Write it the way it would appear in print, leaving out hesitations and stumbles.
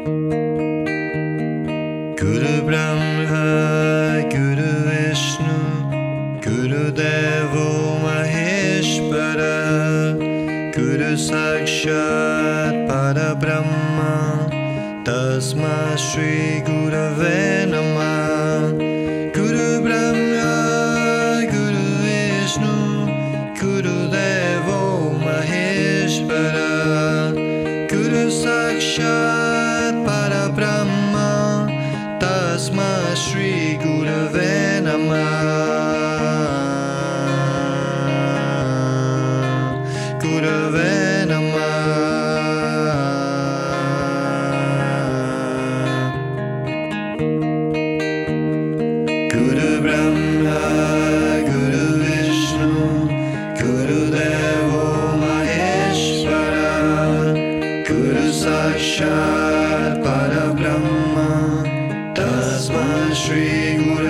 Guru Brahma, Guru Vishnu, Guru Devo Maheshwara, Guru Sakshat Parabrahma, Tasma Shri Gurave Namah. Guru Brahma, Guru Vishnu, Guru Devo Maheshwara, Guru Sakshat Parabrahma, Tasma Shri Gurave Namah. Gurave Namah. Guru Brahma, Guru Vishnu, Guru Devo Maheshwara, Guru Sakshat Parabrahma, Tasma Shri Gurave